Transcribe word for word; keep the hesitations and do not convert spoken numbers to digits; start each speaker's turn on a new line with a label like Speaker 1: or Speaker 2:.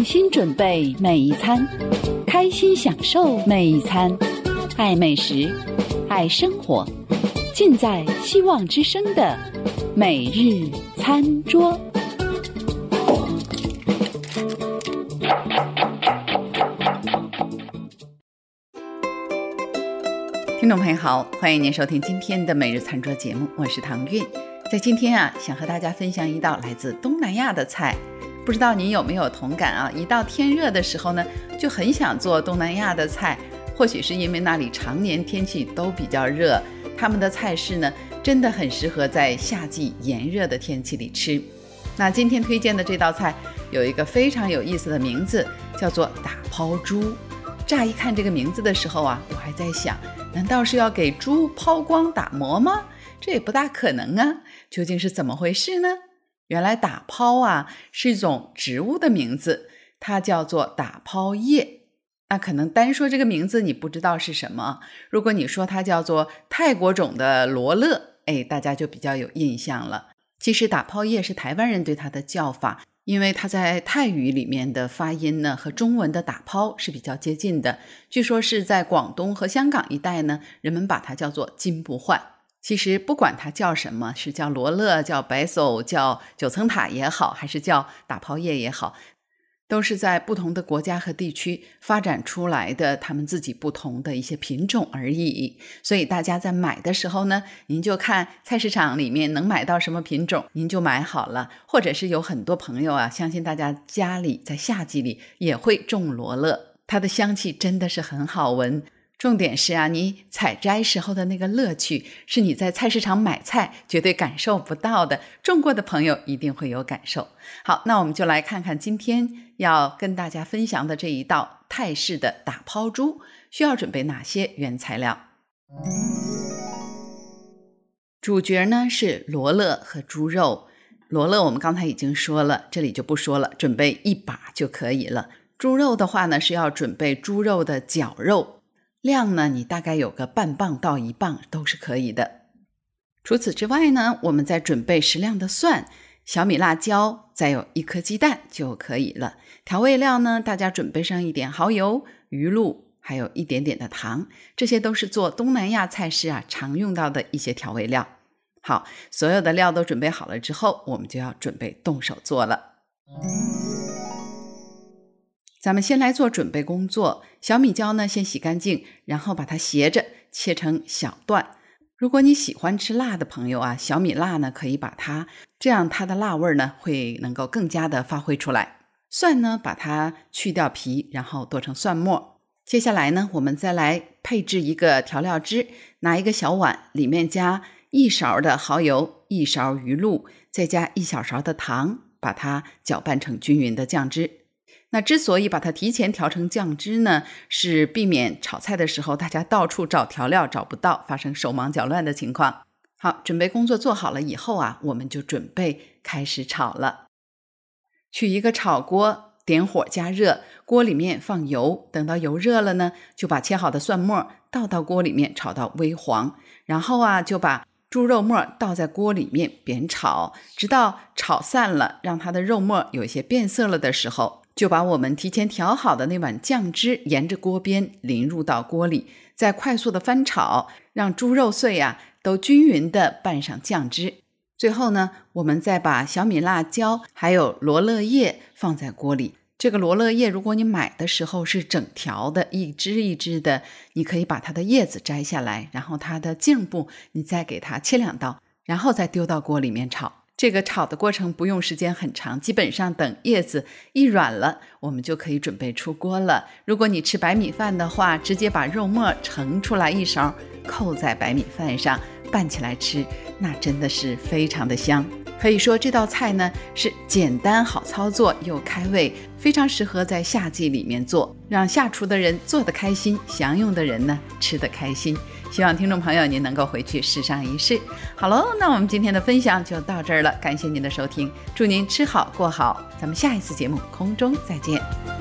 Speaker 1: 用心准备每一餐，开心享受每一餐，爱美食，爱生活，尽在希望之声的每日餐桌。听众朋友好，欢迎您收听今天的每日餐桌节目，我是唐韵。在今天啊，想和大家分享一道来自东南亚的菜。不知道您有没有同感啊？一到天热的时候呢，就很想做东南亚的菜。或许是因为那里常年天气都比较热，他们的菜式呢，真的很适合在夏季炎热的天气里吃。那今天推荐的这道菜有一个非常有意思的名字，叫做打抛猪。乍一看这个名字的时候啊，我还在想，难道是要给猪抛光打磨吗？这也不大可能啊，究竟是怎么回事呢？原来打抛啊是一种植物的名字，它叫做打抛叶。那可能单说这个名字你不知道是什么，如果你说它叫做泰国种的罗勒，哎，大家就比较有印象了。其实打抛叶是台湾人对它的叫法，因为它在泰语里面的发音呢和中文的打抛是比较接近的。据说是在广东和香港一带呢，人们把它叫做金不换。其实不管它叫什么，是叫罗勒，叫白叟，叫九层塔也好，还是叫打抛叶也好，都是在不同的国家和地区发展出来的他们自己不同的一些品种而已。所以大家在买的时候呢，您就看菜市场里面能买到什么品种，您就买好了。或者是有很多朋友啊，相信大家家里在夏季里也会种罗勒，它的香气真的是很好闻。重点是啊，你采摘时候的那个乐趣，是你在菜市场买菜绝对感受不到的，种过的朋友一定会有感受。好，那我们就来看看今天要跟大家分享的这一道泰式的打抛猪需要准备哪些原材料。主角呢是罗勒和猪肉。罗勒我们刚才已经说了，这里就不说了，准备一把就可以了。猪肉的话呢，是要准备猪肉的绞肉，量呢你大概有个半磅到一磅都是可以的。除此之外呢，我们再准备适量的蒜、小米辣椒，再有一颗鸡蛋就可以了。调味料呢，大家准备上一点蚝油、鱼露，还有一点点的糖，这些都是做东南亚菜式啊常用到的一些调味料。好，所有的料都准备好了之后，我们就要准备动手做了。咱们先来做准备工作。小米椒呢先洗干净，然后把它斜着切成小段。如果你喜欢吃辣的朋友啊，小米辣呢可以把它，这样它的辣味呢会能够更加的发挥出来。蒜呢把它去掉皮，然后剁成蒜末。接下来呢，我们再来配置一个调料汁，拿一个小碗，里面加一勺的蚝油，一勺鱼露，再加一小勺的糖，把它搅拌成均匀的酱汁。那之所以把它提前调成酱汁呢，是避免炒菜的时候大家到处找调料找不到，发生手忙脚乱的情况。好，准备工作做好了以后啊，我们就准备开始炒了。取一个炒锅，点火加热，锅里面放油，等到油热了呢，就把切好的蒜末倒到锅里面炒到微黄，然后啊就把猪肉末倒在锅里面煸炒，直到炒散了，让它的肉末有一些变色了的时候，就把我们提前调好的那碗酱汁沿着锅边淋入到锅里，再快速的翻炒，让猪肉碎啊都均匀的拌上酱汁。最后呢，我们再把小米辣椒还有罗勒叶放在锅里。这个罗勒叶如果你买的时候是整条的，一支一支的，你可以把它的叶子摘下来，然后它的茎部你再给它切两刀，然后再丢到锅里面炒。这个炒的过程不用时间很长，基本上等叶子一软了，我们就可以准备出锅了。如果你吃白米饭的话，直接把肉末盛出来一勺，扣在白米饭上拌起来吃，那真的是非常的香。可以说这道菜呢是简单好操作又开胃，非常适合在夏季里面做，让下厨的人做得开心，享用的人呢吃得开心。希望听众朋友您能够回去试上一试。好喽，那我们今天的分享就到这儿了，感谢您的收听，祝您吃好过好，咱们下一次节目空中再见。